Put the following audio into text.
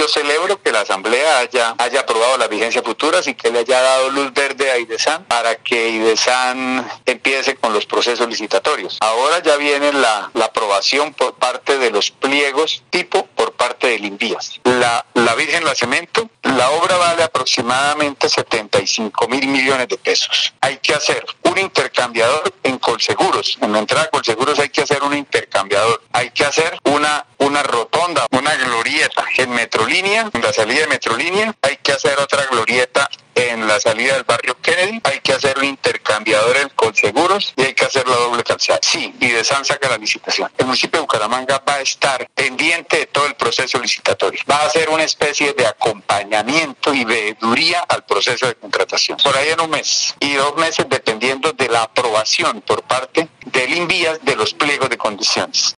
celebro que la Asamblea haya aprobado las vigencias futuras y que le haya dado luz verde a IDESAN para que IDESAN empiece con los procesos licitatorios. Ahora ya viene la aprobación por parte de los pliegos tipo por parte del INVIAS. La Virgen la cemento, la obra vale aproximadamente 75 mil millones de pesos. Hay que hacer un intercambiador en Colseguros. En la entrada a Colseguros hay que hacer un intercambiador. Hay que hacer una rotonda, una glorieta en Metrolínea, en la salida de Metrolínea. Hay que hacer otra glorieta en la salida del barrio Kennedy. Hay que hacer un intercambiador en Colseguros y hay que hacer la doble calzada. Sí, IDESAN saca la licitación. El municipio de Bucaramanga va a estar pendiente de todo el proceso licitatorio. Va a hacer una especie de acompañamiento y veeduría al proceso de contratación. Por ahí en un mes y 2 meses dependiendo de la aprobación por parte del INVIAS de los pliegos de condiciones.